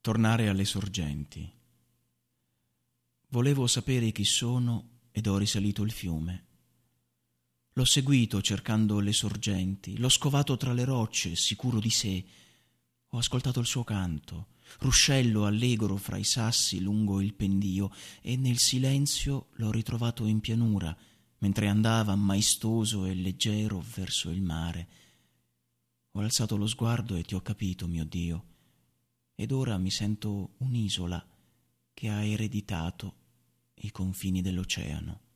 Tornare alle sorgenti. Volevo sapere chi sono ed ho risalito il fiume. L'ho seguito cercando le sorgenti, l'ho scovato tra le rocce, sicuro di sé. Ho ascoltato il suo canto, ruscello allegro fra i sassi lungo il pendio, e nel silenzio l'ho ritrovato in pianura, mentre andava maestoso e leggero verso il mare. Ho alzato lo sguardo e ti ho capito, mio Dio, ed ora mi sento un'isola che ha ereditato i confini dell'oceano.